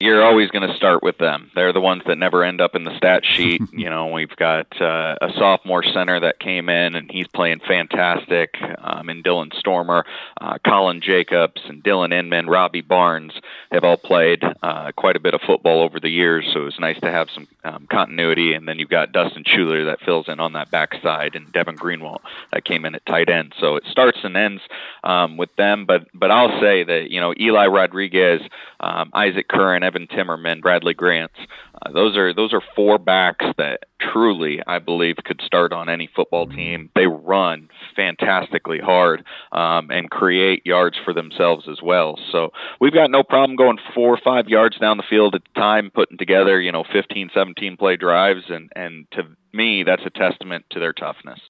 you're always going to start with them. They're the ones that never end up in the stat sheet. We've got a sophomore center that came in, and he's playing fantastic, in Dylan Stormer. Colin Jacobs and Dylan Inman, Robbie Barnes have all played quite a bit of football over the years, so it was nice to have some continuity. And then you've got Dustin Schuler that fills in on that backside, and Devin Greenwald that came in at tight end. So it starts and ends with them. But I'll say that, Eli Rodriguez, Isaac Curran, Evan Timmerman, Bradley Grants, those are four backs that truly, I believe, could start on any football team. They run fantastically hard and create yards for themselves as well. So we've got no problem going 4 or 5 yards down the field at a time, putting together, 15, 17 play drives. And to me, that's a testament to their toughness.